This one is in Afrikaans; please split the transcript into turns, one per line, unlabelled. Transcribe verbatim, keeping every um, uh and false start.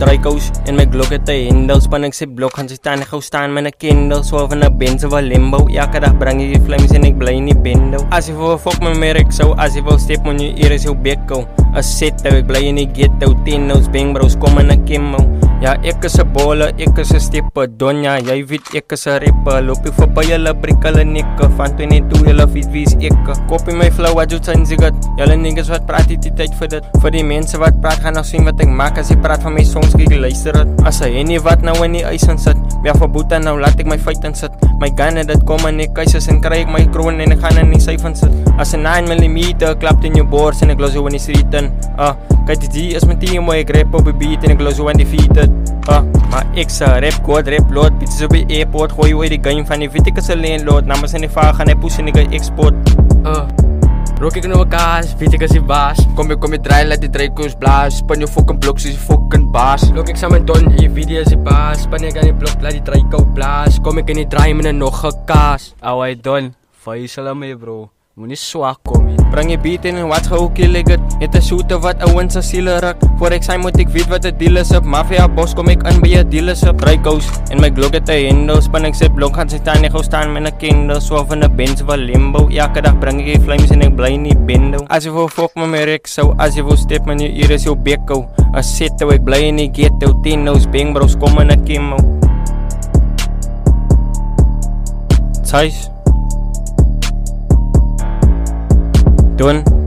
draaikous en my Glock het 'n hendel. Span ek sy blok, gaan sy staan ek gou staan met 'n kendel. Swaaf in 'n Benz of 'n limbo. Elke dag bring jy die flames en ek bly in die bendo. As jy wil fok my merk sou, as jy wil step on jou ear is jou bekko. As set ek bly in die ghetto, ten no's bang bros kom in 'n kimmo. Ja, ek is 'n baller, ek is 'n stepper, donja, jy weet ek is 'n rapper. Loop ek verby julle brik hulle nekke, van twenty-two julle weet wie is ek. Copy my flow, wat jy sien sy goed. Julle niggas wat praat die tyd vir dit. Vir die mense wat praat, gaan nog sien wat ek maak. As jy praat van my songs, kyk luister dit. As hy en nie wat nou in die ys in sit. Ja, vir boete nou laat ek my feit in sit. My gun het dit kom in die keises en kry ek my kroon en ek gaan in die syf in sit. As 'n nine millimeter klapt in jou bors en ek los jou in die street in. Ah, kyk die is my team, mooi ek rap op die beat en ek los jou in die feet in. Ah, maar ek sa rap god, rap load, bitches op die airport, gooi jou uit die game van die weet ek is een landlord, namens in die vaag gaan hy push en ek export.
Uh, rook ek nou my kaas, weet ek is die baas. Kom ek kom jy draai, laat die draaikoos blaas. Span jou fucking blok soos die fucking baas. Look ek saam met Don, die video is die baas. Span ek aan die blok, laat die draaikoos blaas. Kom ek in die draai met 'n nog 'n kaas.
Awai Don, faisal aan my bro, moenie swak kom nie. Bring jy beat in en wat gehou kill ek het. Het 'n shooter wat ouens se siele ruk. Voor ek sy moet ek weet wat 'n deal is op. Mafia boss kom ek in by 'n deal is op. Draaikous en my Glock het 'n hendel. Span ek sy blok, gaan sy staan ek gou staan met 'n kendel. Swaaf in 'n Benz of 'n limbo. Elke dag bring ek die flames en ek bly in die bendo. As jy wil fok my merk sou, as jy wil step in jou ear is jou bekko. As set ek bly in die ghetto, ten no's bang bros kom in 'n kimmo. Size Don